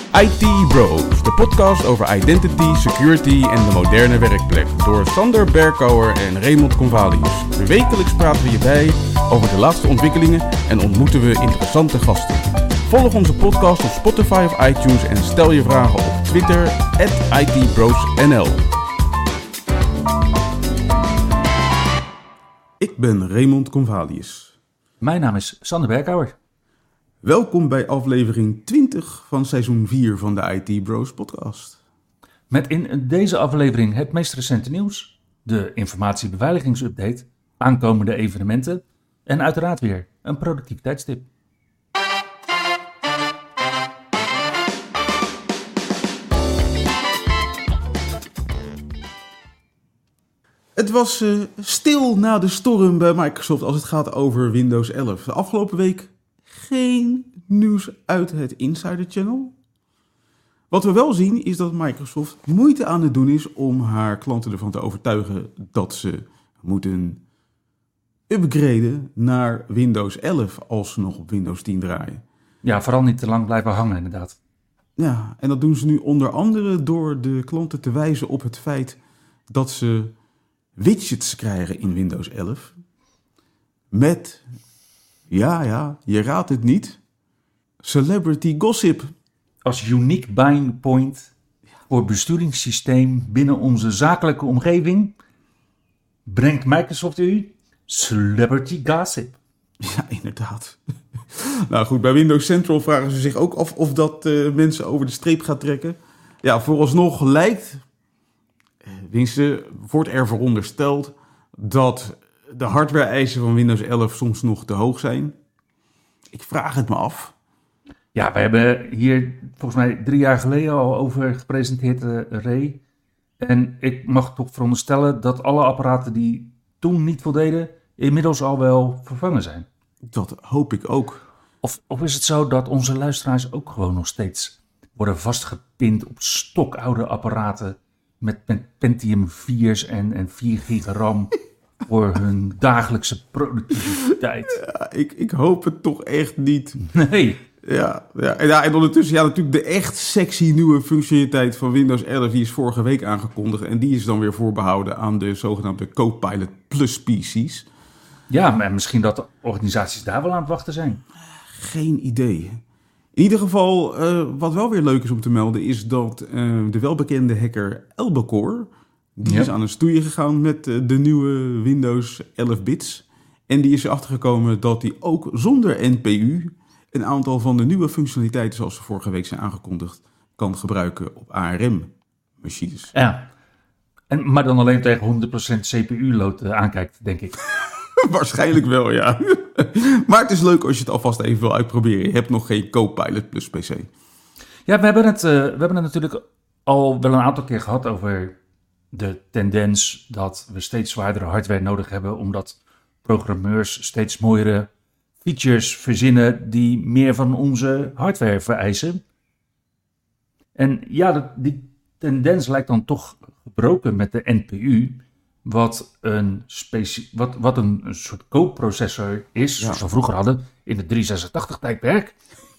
IT Bros, de podcast over identity, security en de moderne werkplek. Door Sander Berkouwer en Raymond Convalius. Wekelijks praten we je bij over de laatste ontwikkelingen en ontmoeten we interessante gasten. Volg onze podcast op Spotify of iTunes en stel je vragen op Twitter @ITBrosNL. Ik ben Raymond Convalius. Mijn naam is Sander Berkouwer. Welkom bij aflevering 20 van seizoen 4 van de IT Bros podcast. Met in deze aflevering het meest recente nieuws, de informatiebeveiligingsupdate, aankomende evenementen en uiteraard weer een productiviteitstip. Het was stil na de storm bij Microsoft als het gaat over Windows 11. De afgelopen week geen nieuws uit het Insider Channel. Wat we wel zien is dat Microsoft moeite aan het doen is om haar klanten ervan te overtuigen dat ze moeten upgraden naar Windows 11 als ze nog op Windows 10 draaien. Ja, vooral niet te lang blijven hangen inderdaad. Ja, en dat doen ze nu onder andere door de klanten te wijzen op het feit dat ze widgets krijgen in Windows 11 met, ja, je raadt het niet, celebrity gossip. Als unique buying point voor besturingssysteem binnen onze zakelijke omgeving brengt Microsoft u celebrity gossip. Ja, inderdaad. Nou goed, bij Windows Central vragen ze zich ook af of dat mensen over de streep gaat trekken. Ja, vooralsnog lijkt, wordt er verondersteld dat de hardware-eisen van Windows 11 soms nog te hoog zijn. Ik vraag het me af. Ja, we hebben hier volgens mij 3 jaar geleden al over gepresenteerd, Ray. En ik mag toch veronderstellen dat alle apparaten die toen niet voldeden inmiddels al wel vervangen zijn. Dat hoop ik ook. Of is het zo dat onze luisteraars ook gewoon nog steeds worden vastgepind op stokoude apparaten met Pentium 4's en 4 gig RAM voor hun dagelijkse productiviteit? Ja, ik hoop het toch echt niet. Nee. Ja, en ondertussen, natuurlijk de echt sexy nieuwe functionaliteit van Windows 11, die is vorige week aangekondigd. En die is dan weer voorbehouden aan de zogenaamde Copilot Plus PC's. Ja, maar misschien dat de organisaties daar wel aan het wachten zijn. Geen idee. In ieder geval, wat wel weer leuk is om te melden, is dat de welbekende hacker Elbacore, die is aan een stoeien gegaan met de nieuwe Windows 11 bits. En die is erachter gekomen dat hij ook zonder NPU een aantal van de nieuwe functionaliteiten, zoals ze vorige week zijn aangekondigd, kan gebruiken op ARM-machines. Ja, maar dan alleen tegen 100% CPU-load aankijkt, denk ik. Waarschijnlijk wel, ja. Maar het is leuk als je het alvast even wil uitproberen. Je hebt nog geen Copilot Plus PC. Ja, we hebben het natuurlijk al wel een aantal keer gehad over de tendens dat we steeds zwaardere hardware nodig hebben, omdat programmeurs steeds mooiere features verzinnen die meer van onze hardware vereisen. En ja, die tendens lijkt dan toch gebroken met de NPU, wat een soort coprocessor is, zoals we vroeger hadden in het 386-tijdperk.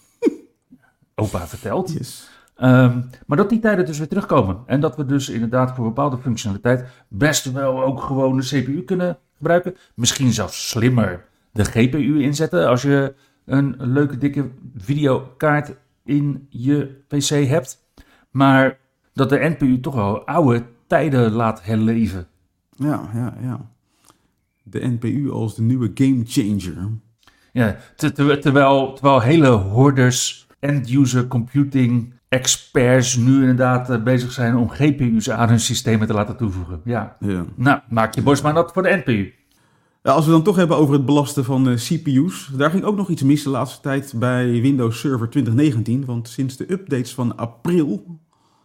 Opa vertelt. Yes. Maar dat die tijden dus weer terugkomen. En dat we dus inderdaad voor bepaalde functionaliteit best wel ook gewoon de CPU kunnen gebruiken. Misschien zelfs slimmer de GPU inzetten als je een leuke dikke videokaart in je PC hebt. Maar dat de NPU toch wel oude tijden laat herleven. Ja. De NPU als de nieuwe game changer. Ja, terwijl hele hordes end-user computing experts nu inderdaad bezig zijn om GPU's aan hun systemen te laten toevoegen. Ja. Nou, maak je borst maar nat voor de NPU. Ja, als we dan toch hebben over het belasten van CPU's, daar ging ook nog iets mis de laatste tijd bij Windows Server 2019. Want sinds de updates van april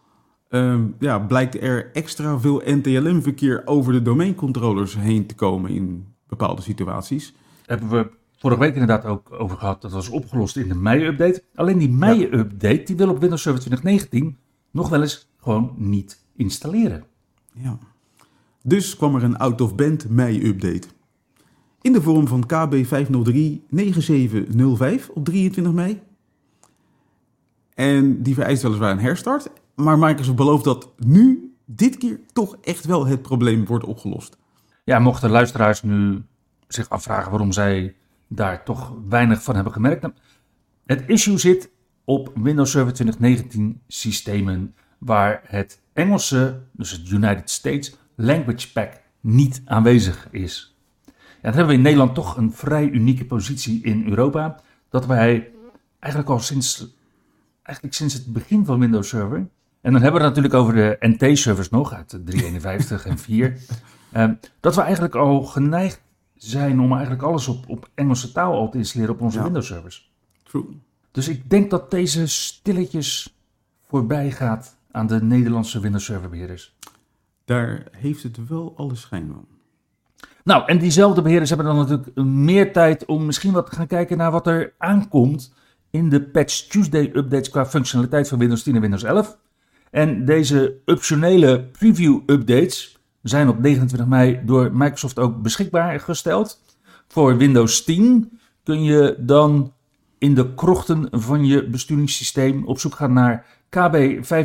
blijkt er extra veel NTLM-verkeer over de domeincontrollers heen te komen in bepaalde situaties. Hebben we vorige week inderdaad ook over gehad. Dat was opgelost in de mei-update. Alleen die mei-update, die wil op Windows Server 2019 nog wel eens gewoon niet installeren. Ja. Dus kwam er een out-of-band mei-update. In de vorm van KB 503-9705 op 23 mei. En die vereist weliswaar een herstart. Maar Microsoft belooft dat nu, dit keer, toch echt wel het probleem wordt opgelost. Ja, mochten luisteraars nu zich afvragen waarom zij daar toch weinig van hebben gemerkt. Het issue zit op Windows Server 2019 systemen waar het Engelse, dus het United States Language Pack, niet aanwezig is. Ja, dan hebben we in Nederland toch een vrij unieke positie in Europa. Dat wij eigenlijk al sinds het begin van Windows Server. En dan hebben we het natuurlijk over de NT-servers nog uit 351 en 4. Dat we eigenlijk al geneigd zijn om eigenlijk alles op Engelse taal al te installeren op onze Windows servers. True. Dus ik denk dat deze stilletjes voorbij gaat aan de Nederlandse Windows Server beheerders. Daar heeft het wel alle schijn van. Nou, en diezelfde beheerders hebben dan natuurlijk meer tijd om misschien wat te gaan kijken naar wat er aankomt in de Patch Tuesday updates qua functionaliteit van Windows 10 en Windows 11. En deze optionele preview updates zijn op 29 mei door Microsoft ook beschikbaar gesteld. Voor Windows 10 kun je dan in de krochten van je besturingssysteem op zoek gaan naar KB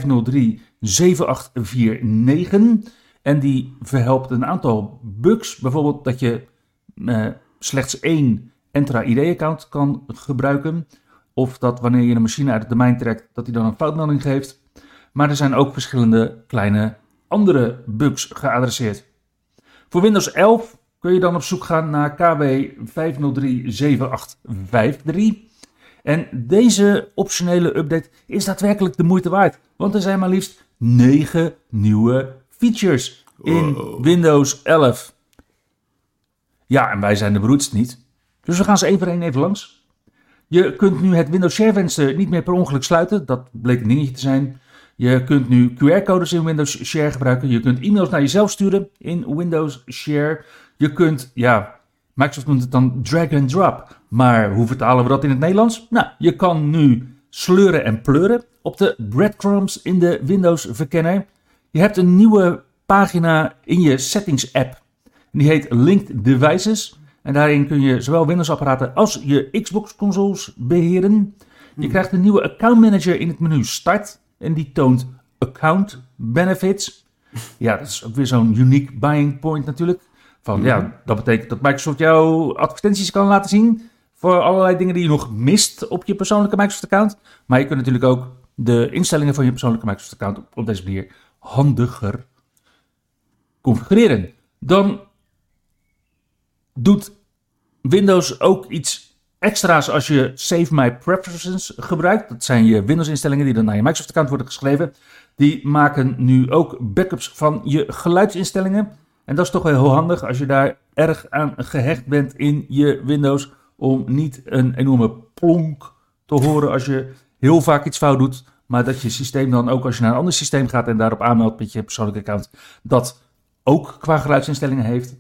503-7849. En die verhelpt een aantal bugs. Bijvoorbeeld dat je slechts 1 Entra ID-account kan gebruiken. Of dat wanneer je een machine uit het domein trekt, dat hij dan een foutmelding geeft. Maar er zijn ook verschillende kleine andere bugs geadresseerd. Voor Windows 11 kun je dan op zoek gaan naar KB 503-7853. En deze optionele update is daadwerkelijk de moeite waard. Want er zijn maar liefst 9 nieuwe features in Windows 11. Ja, en wij zijn de beroerdste niet. Dus we gaan ze één voor één even langs. Je kunt nu het Windows Share venster niet meer per ongeluk sluiten. Dat bleek een dingetje te zijn. Je kunt nu QR-codes in Windows Share gebruiken. Je kunt e-mails naar jezelf sturen in Windows Share. Je kunt, Microsoft noemt het dan drag and drop. Maar hoe vertalen we dat in het Nederlands? Nou, je kan nu sleuren en pleuren op de breadcrumbs in de Windows verkenner. Je hebt een nieuwe pagina in je settings app. Die heet Linked Devices. En daarin kun je zowel Windows-apparaten als je Xbox-consoles beheren. Je krijgt een nieuwe account manager in het menu Start. En die toont account benefits. Ja, dat is ook weer zo'n unique buying point natuurlijk. Dat betekent dat Microsoft jou advertenties kan laten zien voor allerlei dingen die je nog mist op je persoonlijke Microsoft-account. Maar je kunt natuurlijk ook de instellingen van je persoonlijke Microsoft-account op deze manier handiger configureren. Dan doet Windows ook iets extra's als je Save My Preferences gebruikt. Dat zijn je Windows-instellingen die dan naar je Microsoft-account worden geschreven. Die maken nu ook backups van je geluidsinstellingen. En dat is toch wel heel handig als je daar erg aan gehecht bent in je Windows. Om niet een enorme plonk te horen als je heel vaak iets fout doet. Maar dat je systeem dan ook als je naar een ander systeem gaat en daarop aanmeldt met je persoonlijke account. Dat ook qua geluidsinstellingen heeft.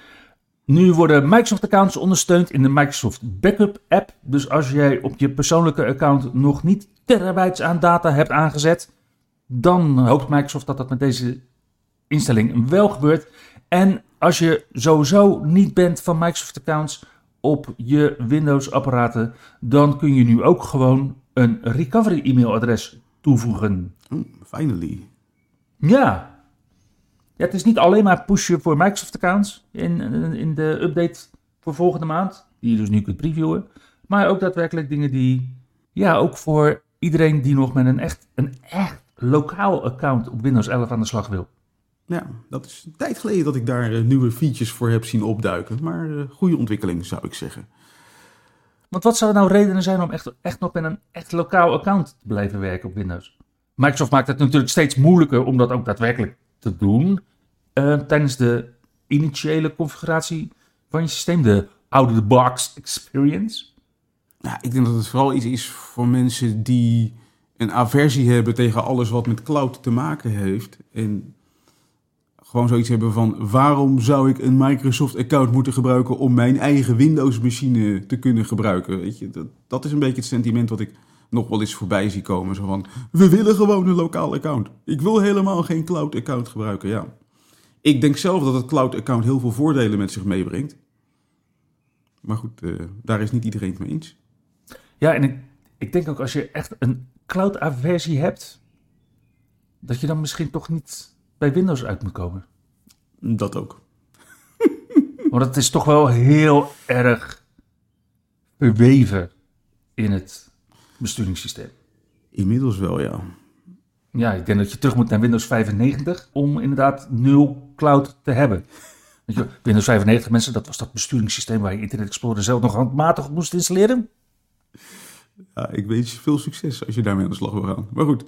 Nu worden Microsoft-accounts ondersteund in de Microsoft Backup app. Dus als jij op je persoonlijke account nog niet terabytes aan data hebt aangezet, dan hoopt Microsoft dat dat met deze instelling wel gebeurt. En als je sowieso niet bent van Microsoft-accounts op je Windows-apparaten, dan kun je nu ook gewoon een recovery-e-mailadres toevoegen. Finally. Ja. Ja, het is niet alleen maar pushen voor Microsoft-accounts in de update voor volgende maand, die je dus nu kunt previewen. Maar ook daadwerkelijk dingen die, ook voor iedereen die nog met een echt lokaal account op Windows 11 aan de slag wil. Ja, dat is een tijd geleden dat ik daar nieuwe features voor heb zien opduiken. Maar goede ontwikkeling, zou ik zeggen. Want wat zouden nou redenen zijn om echt nog met een echt lokaal account te blijven werken op Windows? Microsoft maakt het natuurlijk steeds moeilijker om dat ook daadwerkelijk te doen tijdens de initiële configuratie van je systeem, de out-of-the-box experience. Ja, ik denk dat het vooral iets is voor mensen die een aversie hebben tegen alles wat met cloud te maken heeft. En gewoon zoiets hebben van, waarom zou ik een Microsoft-account moeten gebruiken om mijn eigen Windows-machine te kunnen gebruiken? Weet je, dat is een beetje het sentiment wat ik nog wel eens voorbij zie komen. Zo van, we willen gewoon een lokaal account. Ik wil helemaal geen cloud-account gebruiken, ja. Ik denk zelf dat het cloud-account heel veel voordelen met zich meebrengt. Maar goed, daar is niet iedereen het mee eens. Ja, en ik denk ook als je echt een cloud-aversie hebt, dat je dan misschien toch niet bij Windows uit moet komen. Dat ook. Want het is toch wel heel erg verweven in het besturingssysteem. Inmiddels wel, ja. Ja, ik denk dat je terug moet naar Windows 95 om inderdaad nul cloud te hebben. Weet je, Windows 95, mensen, dat was dat besturingssysteem waar je Internet Explorer zelf nog handmatig op moest installeren. Ja, ik wens je veel succes als je daarmee aan de slag wil gaan. Maar goed.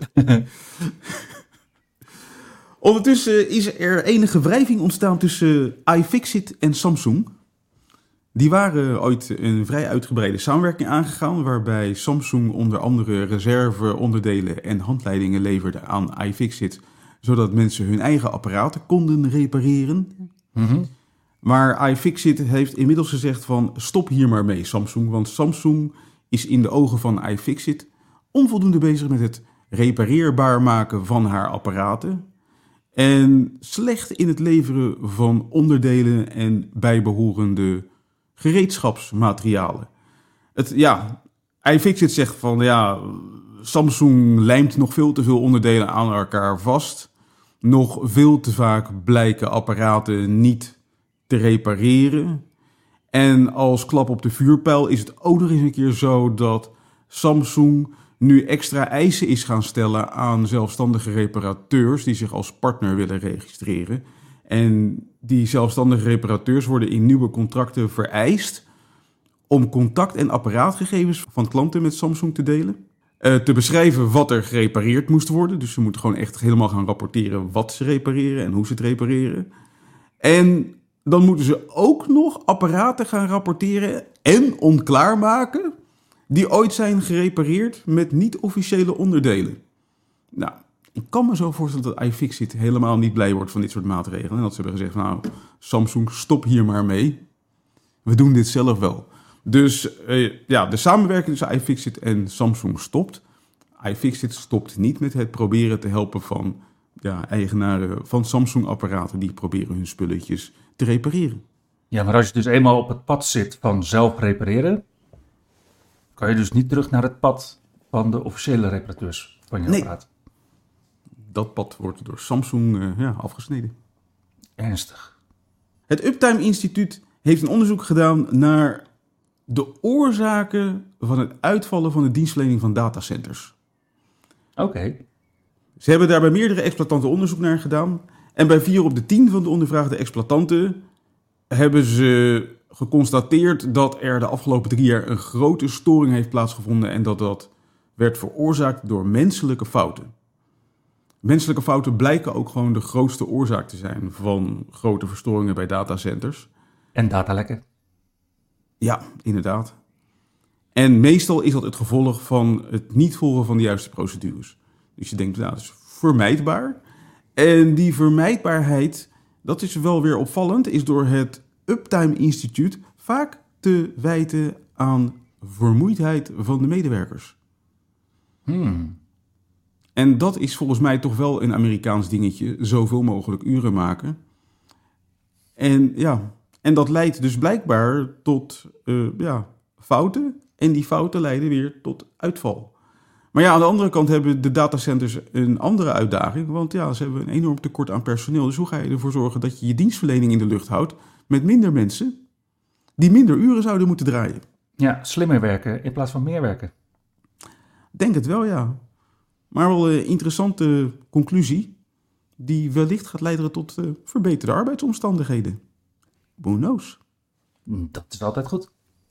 Ondertussen is er enige wrijving ontstaan tussen iFixit en Samsung. Die waren ooit een vrij uitgebreide samenwerking aangegaan, waarbij Samsung onder andere reserveonderdelen en handleidingen leverde aan iFixit, zodat mensen hun eigen apparaten konden repareren. Mm-hmm. Maar iFixit heeft inmiddels gezegd van stop hier maar mee Samsung, want Samsung is in de ogen van iFixit onvoldoende bezig met het repareerbaar maken van haar apparaten en slecht in het leveren van onderdelen en bijbehorende gereedschapsmaterialen. iFixit zegt van Samsung lijmt nog veel te veel onderdelen aan elkaar vast. Nog veel te vaak blijken apparaten niet te repareren. En als klap op de vuurpijl is het ook nog eens een keer zo dat Samsung nu extra eisen is gaan stellen aan zelfstandige reparateurs die zich als partner willen registreren. En die zelfstandige reparateurs worden in nieuwe contracten vereist om contact- en apparaatgegevens van klanten met Samsung te delen. Te beschrijven wat er gerepareerd moest worden. Dus ze moeten gewoon echt helemaal gaan rapporteren wat ze repareren en hoe ze het repareren. En dan moeten ze ook nog apparaten gaan rapporteren en onklaarmaken die ooit zijn gerepareerd met niet-officiële onderdelen. Nou, ik kan me zo voorstellen dat iFixit helemaal niet blij wordt van dit soort maatregelen. En dat ze hebben gezegd van Samsung, stop hier maar mee. We doen dit zelf wel. Dus de samenwerking tussen iFixit en Samsung stopt. iFixit stopt niet met het proberen te helpen van eigenaren van Samsung-apparaten die proberen hun spulletjes te repareren. Ja, maar als je dus eenmaal op het pad zit van zelf repareren, kan je dus niet terug naar het pad van de officiële reparateurs van je apparaat. Dat pad wordt door Samsung afgesneden. Ernstig. Het Uptime Instituut heeft een onderzoek gedaan naar de oorzaken van het uitvallen van de dienstverlening van datacenters. Oké. Ze hebben daar bij meerdere exploitanten onderzoek naar gedaan. En bij 4 op de 10 van de ondervraagde exploitanten hebben ze geconstateerd dat er de afgelopen 3 jaar een grote storing heeft plaatsgevonden en dat werd veroorzaakt door menselijke fouten. Menselijke fouten blijken ook gewoon de grootste oorzaak te zijn van grote verstoringen bij datacenters. En datalekken. Ja, inderdaad. En meestal is dat het gevolg van het niet volgen van de juiste procedures. Dus je denkt, dat is vermijdbaar. En die vermijdbaarheid, dat is wel weer opvallend, is door het Uptime Instituut vaak te wijten aan vermoeidheid van de medewerkers. En dat is volgens mij toch wel een Amerikaans dingetje, zoveel mogelijk uren maken. En dat leidt dus blijkbaar tot fouten. En die fouten leiden weer tot uitval. Maar aan de andere kant hebben de datacenters een andere uitdaging. Want ze hebben een enorm tekort aan personeel. Dus hoe ga je ervoor zorgen dat je je dienstverlening in de lucht houdt met minder mensen die minder uren zouden moeten draaien? Ja, slimmer werken in plaats van meer werken. Denk het wel, ja. Maar wel een interessante conclusie die wellicht gaat leiden tot verbeterde arbeidsomstandigheden. Who knows? Dat is altijd goed.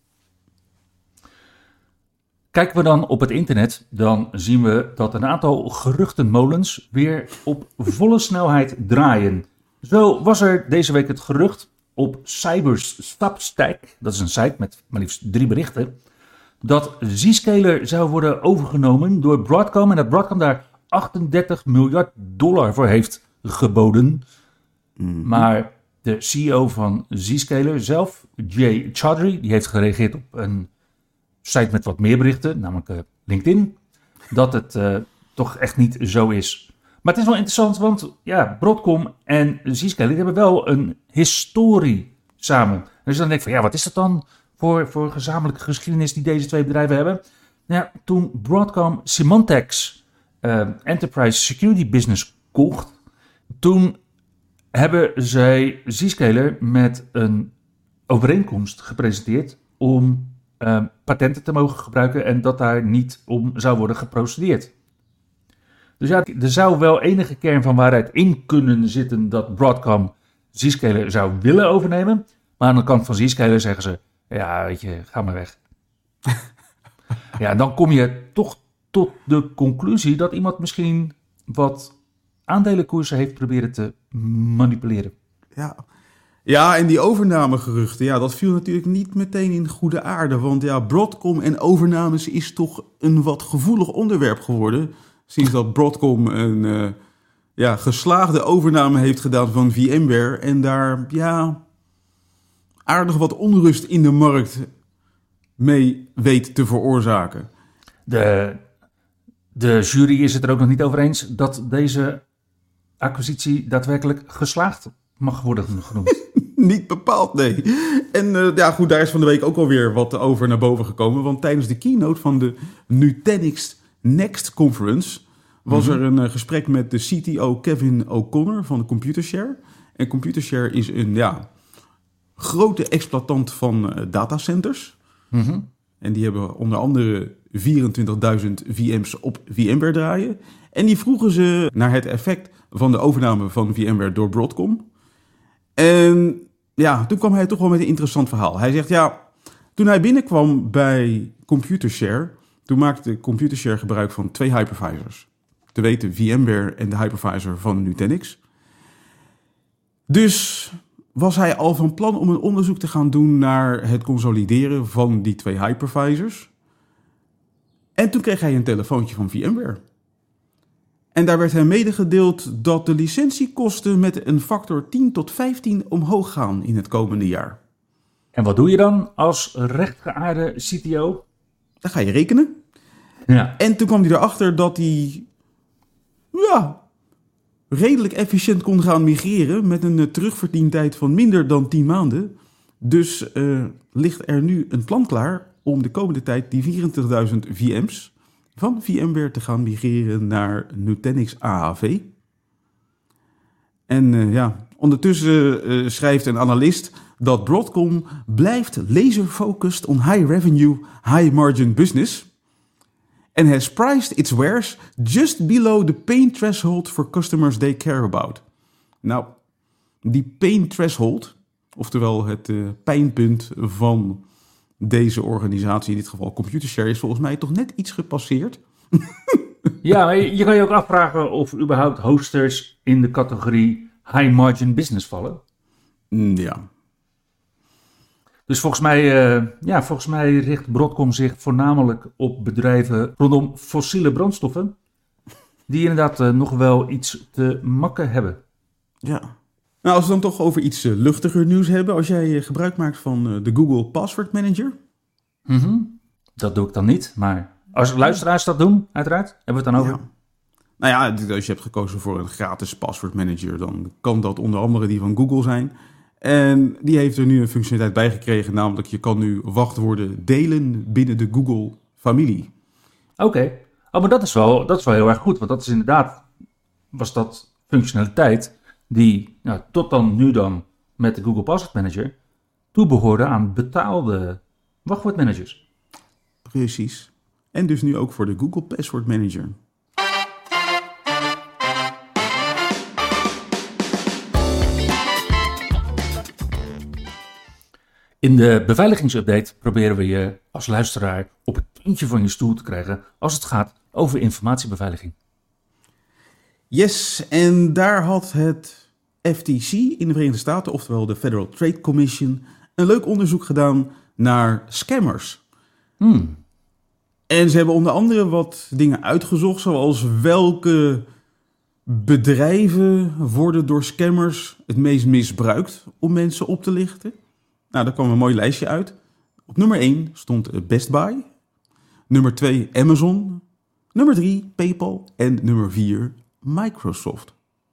Kijken we dan op het internet, dan zien we dat een aantal geruchtenmolens weer op volle snelheid draaien. Zo was er deze week het gerucht op Cybersubstack, dat is een site met maar liefst 3 berichten, dat Zscaler zou worden overgenomen door Broadcom en dat Broadcom daar $38 miljard voor heeft geboden. Maar de CEO van Zscaler zelf, Jay Chaudhry, die heeft gereageerd op een site met wat meer berichten, namelijk LinkedIn, dat het toch echt niet zo is. Maar het is wel interessant, want Broadcom en Zscaler hebben wel een historie samen. Dus dan denk ik van, wat is dat dan voor gezamenlijke geschiedenis die deze 2 bedrijven hebben? Ja, toen Broadcom Symantec's Enterprise Security Business kocht, toen hebben zij Zscaler met een overeenkomst gepresenteerd om patenten te mogen gebruiken en dat daar niet om zou worden geprocedeerd. Dus ja, er zou wel enige kern van waarheid in kunnen zitten dat Broadcom Zscaler zou willen overnemen. Maar aan de kant van Zscaler zeggen ze, ja, weet je, ga maar weg. Ja, dan kom je toch tot de conclusie dat iemand misschien wat aandelenkoersen heeft proberen te manipuleren. Ja, en die overnamegeruchten, ja, dat viel natuurlijk niet meteen in goede aarde. Want ja, Broadcom en overnames is toch een wat gevoelig onderwerp geworden. Sinds dat Broadcom een geslaagde overname heeft gedaan van VMware. En daar, ja, aardig wat onrust in de markt mee weet te veroorzaken. De jury is het er ook nog niet over eens dat deze acquisitie daadwerkelijk geslaagd mag worden genoemd. Niet bepaald, nee. En goed, daar is van de week ook alweer wat over naar boven gekomen. Want tijdens de keynote van de Nutanix Next Conference was er een gesprek met de CTO Kevin O'Connor van de Computershare. En Computershare is een grote exploitant van datacenters. Mm-hmm. En die hebben onder andere 24.000 VM's op VMware draaien. En die vroegen ze naar het effect van de overname van VMware door Broadcom. En ja, toen kwam hij toch wel met een interessant verhaal. Hij zegt, ja, toen hij binnenkwam bij Computershare, toen maakte Computershare gebruik van 2 hypervisors. Te weten VMware en de hypervisor van Nutanix. Dus was hij al van plan om een onderzoek te gaan doen naar het consolideren van die 2 hypervisors. En toen kreeg hij een telefoontje van VMware. En daar werd hem medegedeeld dat de licentiekosten met een factor 10 tot 15 omhoog gaan in het komende jaar. En wat doe je dan als rechtgeaarde CTO? Dan ga je rekenen. Ja. En toen kwam hij erachter dat hij redelijk efficiënt kon gaan migreren met een terugverdientijd van minder dan 10 maanden. Dus ligt er nu een plan klaar om de komende tijd die 24.000 VM's van VMware te gaan migreren naar Nutanix AHV. En ondertussen schrijft een analist dat Broadcom blijft laser-focused on high revenue, high margin business and has priced its wares just below the pain threshold for customers they care about. Nou, die pain threshold, oftewel het pijnpunt van deze organisatie, in dit geval Computershare, is volgens mij toch net iets gepasseerd. Ja, maar je kan je ook afvragen of überhaupt hosters in de categorie high margin business vallen. Ja. Dus volgens mij richt Broadcom zich voornamelijk op bedrijven rondom fossiele brandstoffen, die inderdaad nog wel iets te makken hebben. Ja. Nou, als we dan toch over iets luchtiger nieuws hebben, als jij gebruik maakt van de Google Password Manager. Mm-hmm. Dat doe ik dan niet, maar als luisteraars dat doen, uiteraard, hebben we het dan over. Ja. Nou ja, als je hebt gekozen voor een gratis password manager, dan kan dat onder andere die van Google zijn. En die heeft er nu een functionaliteit bij gekregen, namelijk je kan nu wachtwoorden delen binnen de Google-familie. Oké. Oh, maar dat is wel heel erg goed, want dat is inderdaad, was dat functionaliteit die tot dan nu dan met de Google Password Manager toebehoorde aan betaalde wachtwoordmanagers. Precies. En dus nu ook voor de Google Password Manager. In de beveiligingsupdate proberen we je als luisteraar op het puntje van je stoel te krijgen als het gaat over informatiebeveiliging. Yes, en daar had het FTC in de Verenigde Staten, oftewel de Federal Trade Commission, een leuk onderzoek gedaan naar scammers. En ze hebben onder andere wat dingen uitgezocht, zoals welke bedrijven worden door scammers het meest misbruikt om mensen op te lichten. Nou, daar kwam een mooi lijstje uit. Op nummer 1 stond Best Buy. Nummer 2 Amazon. Nummer 3 PayPal. En nummer 4 Microsoft.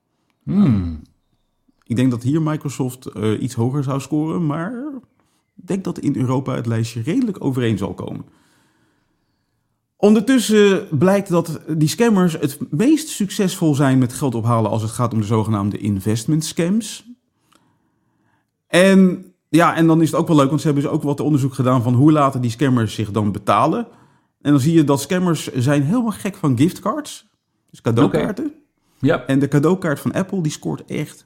Ik denk dat hier Microsoft iets hoger zou scoren, maar ik denk dat in Europa het lijstje redelijk overeen zal komen. Ondertussen blijkt dat die scammers het meest succesvol zijn met geld ophalen als het gaat om de zogenaamde investment scams. En dan is het ook wel leuk, want ze hebben dus ook wat onderzoek gedaan van hoe laten die scammers zich dan betalen. En dan zie je dat scammers zijn helemaal gek van giftcards, dus cadeaukaarten. Okay. Ja. En de cadeaukaart van Apple die scoort echt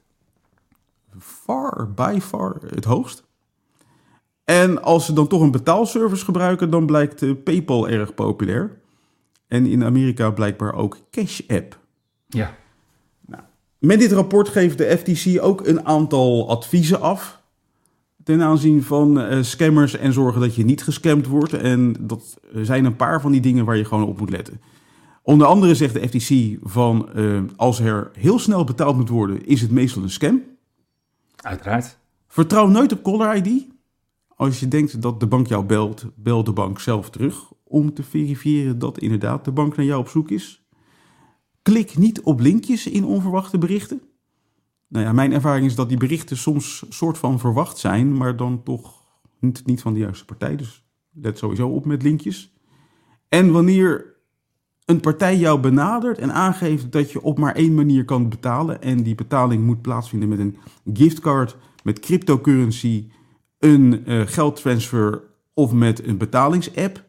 by far het hoogst. En als ze dan toch een betaalservice gebruiken, dan blijkt PayPal erg populair. En in Amerika blijkbaar ook Cash App. Ja. Nou, met dit rapport geeft de FTC ook een aantal adviezen af ten aanzien van scammers en zorgen dat je niet gescamd wordt. En dat zijn een paar van die dingen waar je gewoon op moet letten. Onder andere zegt de FTC van als er heel snel betaald moet worden, is het meestal een scam. Uiteraard. Vertrouw nooit op caller ID. Als je denkt dat de bank jou belt, bel de bank zelf terug om te verifiëren dat inderdaad de bank naar jou op zoek is. Klik niet op linkjes in onverwachte berichten. Nou ja, mijn ervaring is dat die berichten soms soort van verwacht zijn, maar dan toch niet van de juiste partij. Dus let sowieso op met linkjes. En wanneer een partij jou benadert en aangeeft dat je op maar één manier kan betalen en die betaling moet plaatsvinden met een giftcard, met cryptocurrency, een geldtransfer of met een betalingsapp,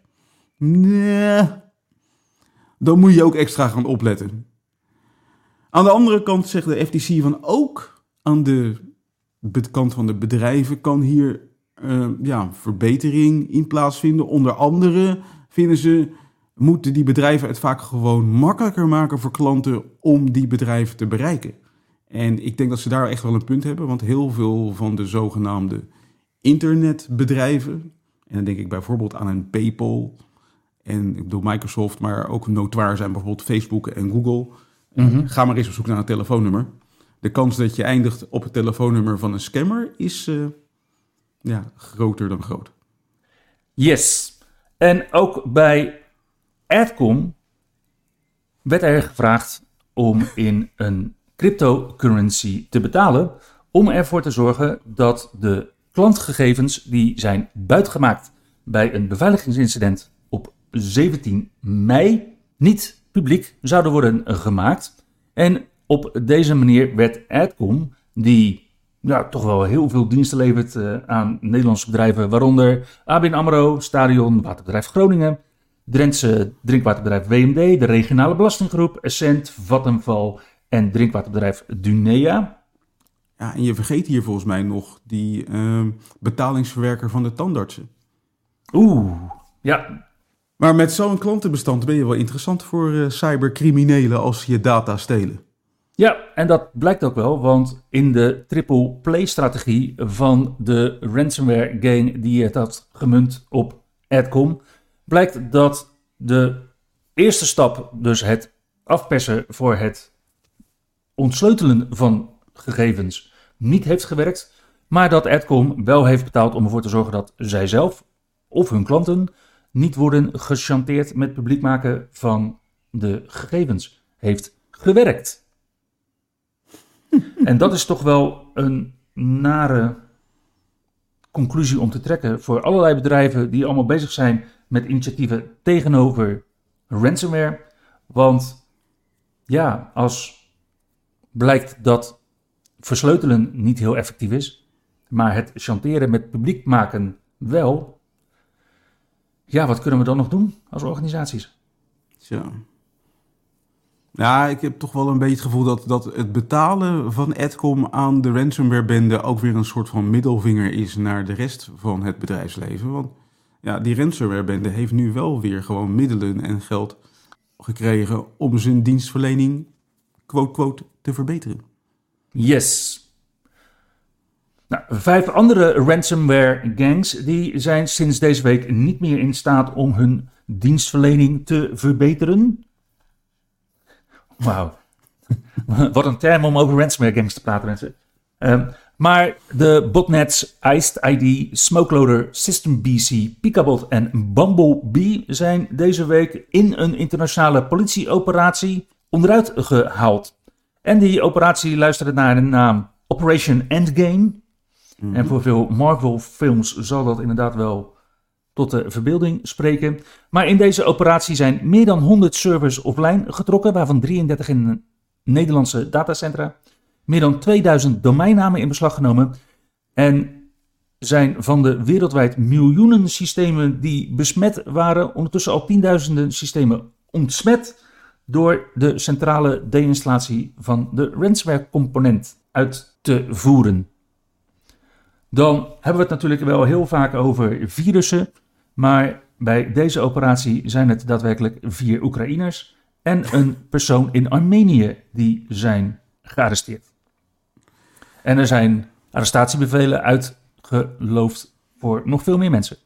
dan moet je ook extra gaan opletten. Aan de andere kant zegt de FTC van ook aan de kant van de bedrijven kan hier verbetering in plaatsvinden. Onder andere vinden ze, moeten die bedrijven het vaak gewoon makkelijker maken voor klanten om die bedrijven te bereiken. En ik denk dat ze daar echt wel een punt hebben, want heel veel van de zogenaamde internetbedrijven, en dan denk ik bijvoorbeeld aan een PayPal en ik bedoel Microsoft, maar ook notoire zijn bijvoorbeeld Facebook en Google. Ga maar eens op zoek naar een telefoonnummer. De kans dat je eindigt op het telefoonnummer van een scammer is groter dan groot. Yes. En ook bij Adcom werd er gevraagd om in een cryptocurrency te betalen om ervoor te zorgen dat de klantgegevens die zijn buitgemaakt bij een beveiligingsincident op 17 mei niet publiek zouden worden gemaakt. En op deze manier werd Adcom, die toch wel heel veel diensten levert aan Nederlandse bedrijven, waaronder ABN AMRO, Stadion, Waterbedrijf Groningen, Drentse drinkwaterbedrijf WMD, de regionale belastinggroep, Essent, Vattenfall en drinkwaterbedrijf Dunea. Ja, en je vergeet hier volgens mij nog die betalingsverwerker van de tandartsen. Ja. Maar met zo'n klantenbestand ben je wel interessant voor cybercriminelen als je data stelen. Ja, en dat blijkt ook wel, want in de triple play strategie van de ransomware gang die het had gemunt op Adcom, blijkt dat de eerste stap, dus het afpersen voor het ontsleutelen van gegevens, niet heeft gewerkt, maar dat Adcom wel heeft betaald om ervoor te zorgen dat zij zelf of hun klanten niet worden gechanteerd met publiek maken van de gegevens. Heeft gewerkt. En dat is toch wel een nare conclusie om te trekken voor allerlei bedrijven die allemaal bezig zijn met initiatieven tegenover ransomware. Want ja, als blijkt dat versleutelen niet heel effectief is, maar het chanteren met publiek maken wel. Ja, wat kunnen we dan nog doen als organisaties? Zo. Ja, ik heb toch wel een beetje het gevoel dat het betalen van Adcom aan de ransomware-bende ook weer een soort van middelvinger is naar de rest van het bedrijfsleven. Want ja, die ransomware-bende heeft nu wel weer gewoon middelen en geld gekregen om zijn dienstverlening, quote, te verbeteren. Yes. Nou, 5 andere ransomware gangs die zijn sinds deze week niet meer in staat om hun dienstverlening te verbeteren. Wauw. Wat een term om over ransomware gangs te praten, mensen. Maar de botnets Iced ID, Smokeloader, SystemBC, Picabot en Bumblebee zijn deze week in een internationale politieoperatie onderuit gehaald. En die operatie luisterde naar de naam Operation Endgame. En voor veel Marvel films zal dat inderdaad wel tot de verbeelding spreken. Maar in deze operatie zijn meer dan 100 servers offline getrokken, waarvan 33 in Nederlandse datacentra. Meer dan 2000 domeinnamen in beslag genomen. En zijn van de wereldwijd miljoenen systemen die besmet waren, ondertussen al tienduizenden systemen ontsmet door de centrale deinstallatie van de ransomware-component uit te voeren. Dan hebben we het natuurlijk wel heel vaak over virussen, maar bij deze operatie zijn het daadwerkelijk 4 Oekraïners en een persoon in Armenië die zijn gearresteerd. En er zijn arrestatiebevelen uitgeloofd voor nog veel meer mensen.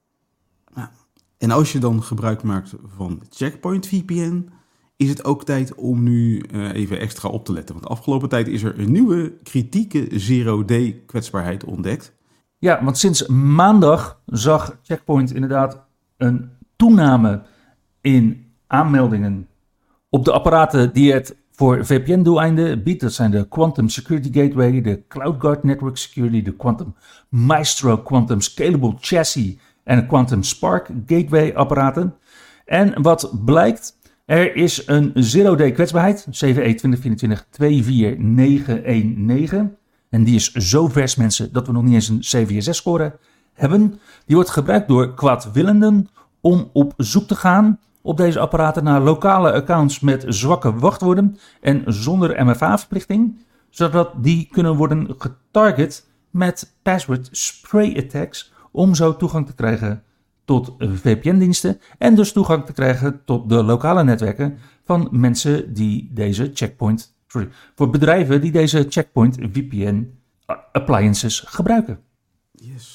En als je dan gebruik maakt van Checkpoint VPN, is het ook tijd om nu even extra op te letten. Want de afgelopen tijd is er een nieuwe kritieke zero-day kwetsbaarheid ontdekt. Ja, want sinds maandag zag Checkpoint inderdaad een toename in aanmeldingen op de apparaten die het voor VPN-doeleinden biedt. Dat zijn de Quantum Security Gateway, de CloudGuard Network Security, de Quantum Maestro Quantum Scalable Chassis en de Quantum Spark Gateway apparaten. En wat blijkt, er is een zero-day kwetsbaarheid, CVE 2024-24919. En die is zo vers, mensen, dat we nog niet eens een CVSS-score hebben. Die wordt gebruikt door kwaadwillenden om op zoek te gaan op deze apparaten naar lokale accounts met zwakke wachtwoorden en zonder MFA-verplichting, zodat die kunnen worden getarget met password spray attacks om zo toegang te krijgen tot VPN-diensten en dus toegang te krijgen tot de lokale netwerken van mensen die deze Checkpoint, voor bedrijven die deze Checkpoint VPN appliances gebruiken. Yes.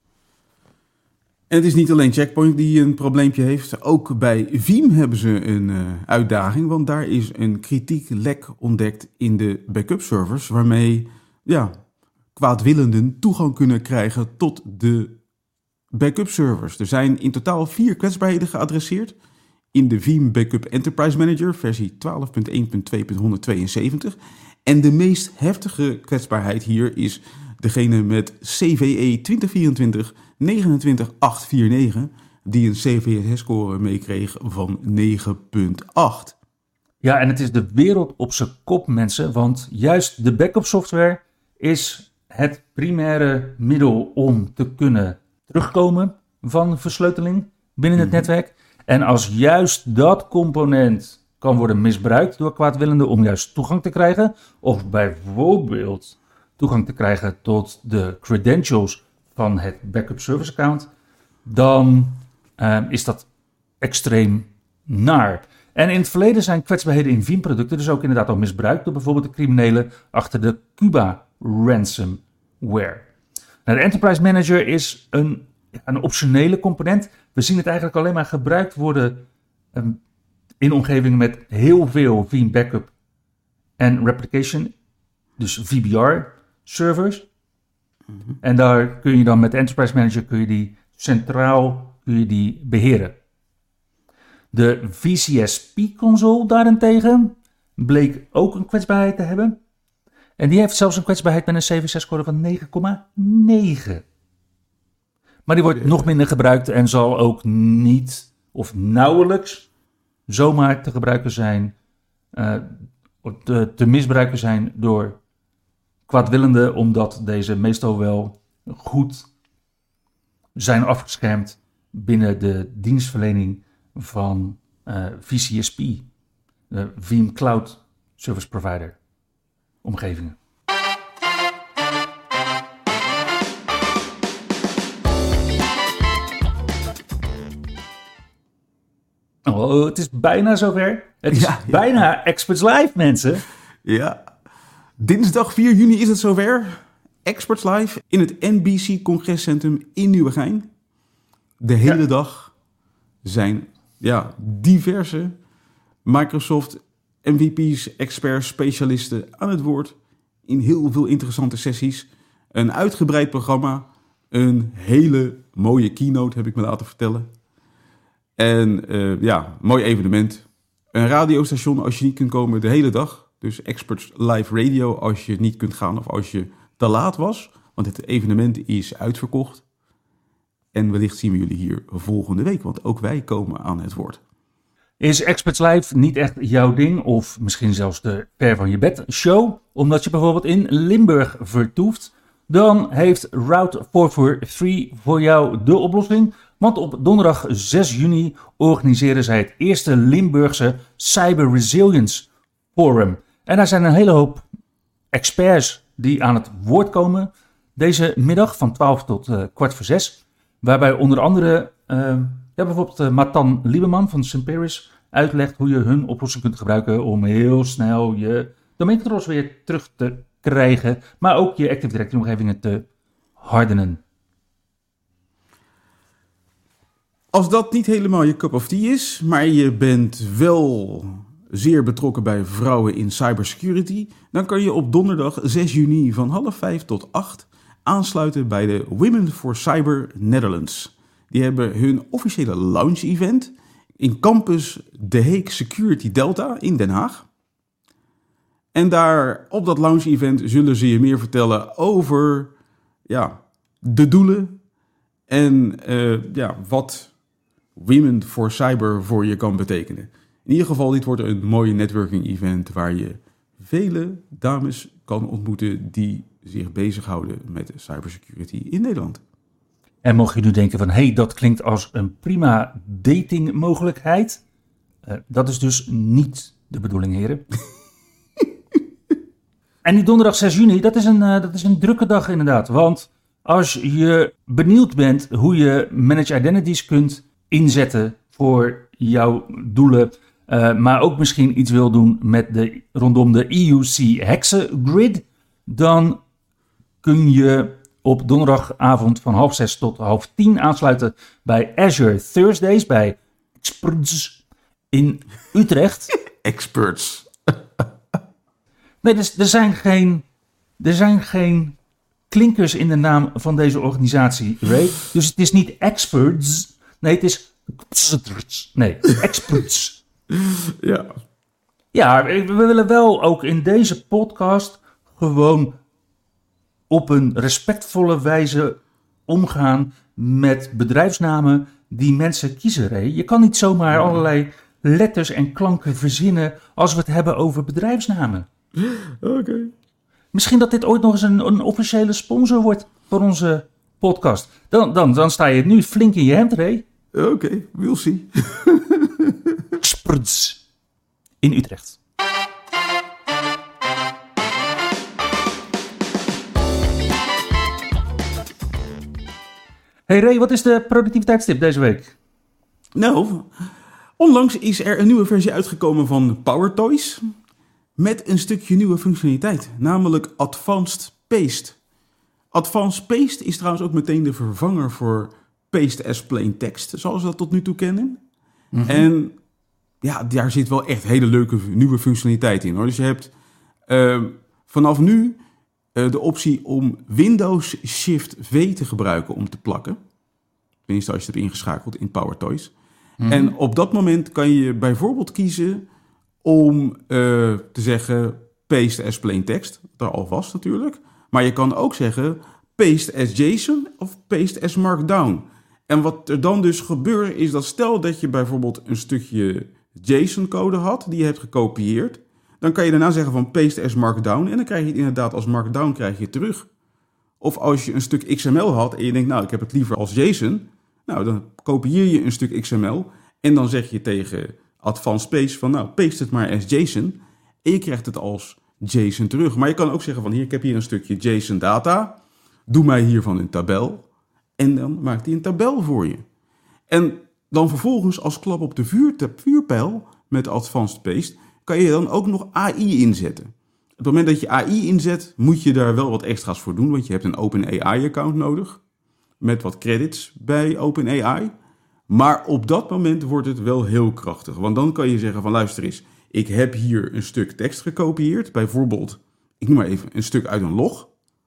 En het is niet alleen Checkpoint die een probleempje heeft. Ook bij Veeam hebben ze een uitdaging, want daar is een kritiek lek ontdekt in de backup servers, waarmee kwaadwillenden toegang kunnen krijgen tot de backup servers. Er zijn in totaal 4 kwetsbaarheden geadresseerd in de Veeam Backup Enterprise Manager versie 12.1.2.172. En de meest heftige kwetsbaarheid hier is degene met CVE 2024-29849, die een CVSS-score meekreeg van 9.8. Ja, en het is de wereld op zijn kop, mensen, want juist de backup software is het primaire middel om te kunnen terugkomen van versleuteling binnen het netwerk. En als juist dat component kan worden misbruikt door kwaadwillenden om juist toegang te krijgen, of bijvoorbeeld toegang te krijgen tot de credentials van het backup service account, dan is dat extreem naar. En in het verleden zijn kwetsbaarheden in Veeam-producten dus ook inderdaad al misbruikt door bijvoorbeeld de criminelen achter de Cuba ransomware. Nou, de Enterprise Manager is een optionele component. We zien het eigenlijk alleen maar gebruikt worden in omgevingen met heel veel Veeam backup en replication, dus VBR-servers. En daar kun je dan met de Enterprise Manager kun je die centraal beheren. De VCSP-console daarentegen bleek ook een kwetsbaarheid te hebben. En die heeft zelfs een kwetsbaarheid met een CVSS-score van 9,9. Maar die wordt nog minder gebruikt en zal ook niet of nauwelijks zomaar te gebruiken zijn, te misbruiken zijn door kwaadwillenden, omdat deze meestal wel goed zijn afgeschermd binnen de dienstverlening van VCSP, de Veeam Cloud Service Provider omgevingen. Oh, het is bijna zover. Het is bijna Experts Live, mensen. Ja. Dinsdag 4 juni is het zover. Experts Live in het NBC Congrescentrum in Nieuwegein. De hele dag zijn diverse Microsoft MVP's, experts, specialisten aan het woord. In heel veel interessante sessies. Een uitgebreid programma. Een hele mooie keynote heb ik me laten vertellen. En mooi evenement. Een radiostation als je niet kunt komen de hele dag. Dus Experts Live Radio als je niet kunt gaan of als je te laat was. Want het evenement is uitverkocht. En wellicht zien we jullie hier volgende week, want ook wij komen aan het woord. Is Experts Live niet echt jouw ding, of misschien zelfs de ver van je bed show, omdat je bijvoorbeeld in Limburg vertoeft? Dan heeft Route 443 voor jou de oplossing. Want op donderdag 6 juni organiseren zij het eerste Limburgse Cyber Resilience Forum. En daar zijn een hele hoop experts die aan het woord komen deze middag van 12 tot 5:15. Waarbij onder andere bijvoorbeeld Matan Lieberman van Simperis uitlegt hoe je hun oplossing kunt gebruiken om heel snel je domain controls weer terug te krijgen. Maar ook je Active Directory omgevingen te hardenen. Als dat niet helemaal je cup of tea is, maar je bent wel zeer betrokken bij vrouwen in cybersecurity, dan kan je op donderdag 6 juni van 4:30 tot 8 aansluiten bij de Women for Cyber Netherlands. Die hebben hun officiële launch-event in campus De Hague Security Delta in Den Haag. En daar op dat launch-event zullen ze je meer vertellen over de doelen en wat Women for Cyber voor je kan betekenen. In ieder geval, dit wordt een mooie networking-event waar je vele dames kan ontmoeten die zich bezighouden met cybersecurity in Nederland. En mocht je nu denken van, hey, dat klinkt als een prima datingmogelijkheid. Dat is dus niet de bedoeling, heren. En die donderdag 6 juni, dat is een drukke dag inderdaad. Want als je benieuwd bent hoe je managed identities kunt inzetten voor jouw doelen, maar ook misschien iets wil doen met rondom de EUC Hexen Grid, dan kun je op donderdagavond van 6:30 tot 9:30 aansluiten bij Azure Thursdays bij Experts in Utrecht. Experts. Nee, dus er zijn geen klinkers in de naam van deze organisatie, Ray. Dus het is niet Experts. Nee, het is Experts. Ja. Ja, we willen wel ook in deze podcast gewoon op een respectvolle wijze omgaan met bedrijfsnamen die mensen kiezen, Ray. Je kan niet zomaar allerlei letters en klanken verzinnen als we het hebben over bedrijfsnamen. Oké. Misschien dat dit ooit nog eens een officiële sponsor wordt voor onze podcast. Dan sta je nu flink in je hemd, Ray. Oké, we'll see. Experts in Utrecht. Hey Ray, wat is de productiviteitstip deze week? Nou, onlangs is er een nieuwe versie uitgekomen van PowerToys met een stukje nieuwe functionaliteit, namelijk Advanced Paste. Advanced Paste is trouwens ook meteen de vervanger voor Paste as Plain Text, zoals we dat tot nu toe kennen. Mm-hmm. En ja, daar zit wel echt hele leuke nieuwe functionaliteit in, hoor. Dus je hebt vanaf nu de optie om Windows Shift V te gebruiken om te plakken. Tenminste, als je het hebt ingeschakeld in PowerToys. Mm-hmm. En op dat moment kan je bijvoorbeeld kiezen om te zeggen paste as plain text. Dat al was natuurlijk. Maar je kan ook zeggen paste as JSON of paste as Markdown. En wat er dan dus gebeurt is dat stel dat je bijvoorbeeld een stukje JSON-code had die je hebt gekopieerd. Dan kan je daarna zeggen van paste as Markdown en dan krijg je het inderdaad als Markdown krijg je het terug. Of als je een stuk XML had en je denkt nou ik heb het liever als JSON. Nou dan kopieer je een stuk XML en dan zeg je tegen Advanced Paste van nou paste het maar as JSON en je krijgt het als JSON terug. Maar je kan ook zeggen van hier ik heb hier een stukje JSON data. Doe mij hiervan een tabel. En dan maakt hij een tabel voor je. En dan vervolgens als klap op de vuurpijl met Advanced Paste kan je dan ook nog AI inzetten. Op het moment dat je AI inzet, moet je daar wel wat extra's voor doen. Want je hebt een OpenAI-account nodig. Met wat credits bij OpenAI. Maar op dat moment wordt het wel heel krachtig. Want dan kan je zeggen van luister eens, ik heb hier een stuk tekst gekopieerd. Bijvoorbeeld, ik noem maar even een stuk uit een log.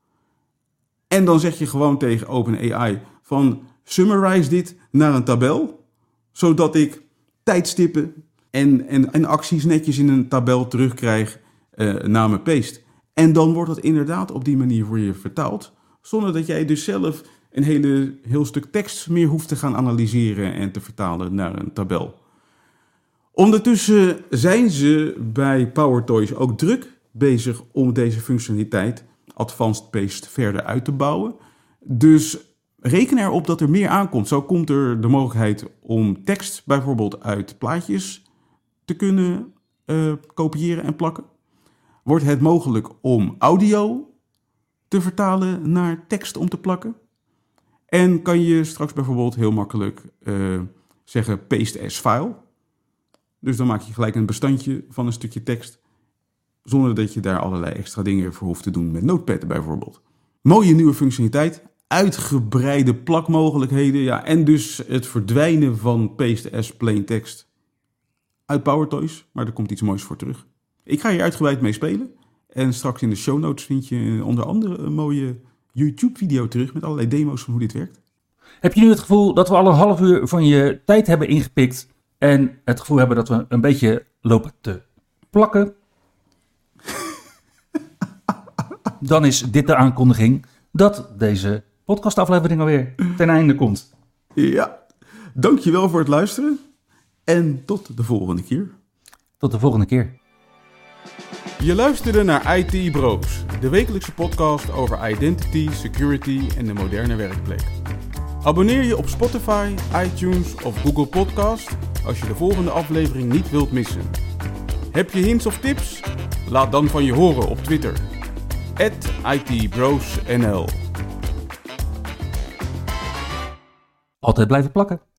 En dan zeg je gewoon tegen OpenAI van summarize dit naar een tabel. Zodat ik tijdstippen en acties netjes in een tabel terugkrijg naar mijn paste. En dan wordt het inderdaad op die manier voor je vertaald. Zonder dat jij dus zelf een heel stuk tekst meer hoeft te gaan analyseren en te vertalen naar een tabel. Ondertussen zijn ze bij PowerToys ook druk bezig om deze functionaliteit Advanced Paste verder uit te bouwen. Dus reken erop dat er meer aankomt. Zo komt er de mogelijkheid om tekst bijvoorbeeld uit plaatjes te kunnen kopiëren en plakken. Wordt het mogelijk om audio te vertalen naar tekst om te plakken. En kan je straks bijvoorbeeld heel makkelijk zeggen paste as file. Dus dan maak je gelijk een bestandje van een stukje tekst, zonder dat je daar allerlei extra dingen voor hoeft te doen met Notepad bijvoorbeeld. Mooie nieuwe functionaliteit, uitgebreide plakmogelijkheden, ja, en dus het verdwijnen van paste as plain text uit PowerToys, maar er komt iets moois voor terug. Ik ga hier uitgebreid mee spelen en straks in de show notes vind je onder andere een mooie YouTube-video terug met allerlei demo's van hoe dit werkt. Heb je nu het gevoel dat we al een half uur van je tijd hebben ingepikt en het gevoel hebben dat we een beetje lopen te plakken? Dan is dit de aankondiging dat deze podcastaflevering alweer ten einde komt. Ja, dankjewel voor het luisteren en tot de volgende keer. Tot de volgende keer. Je luisterde naar IT Bros, de wekelijkse podcast over identity, security en de moderne werkplek. Abonneer je op Spotify, iTunes of Google Podcast als je de volgende aflevering niet wilt missen. Heb je hints of tips? Laat dan van je horen op Twitter. @ITBrosNL. Altijd blijven plakken.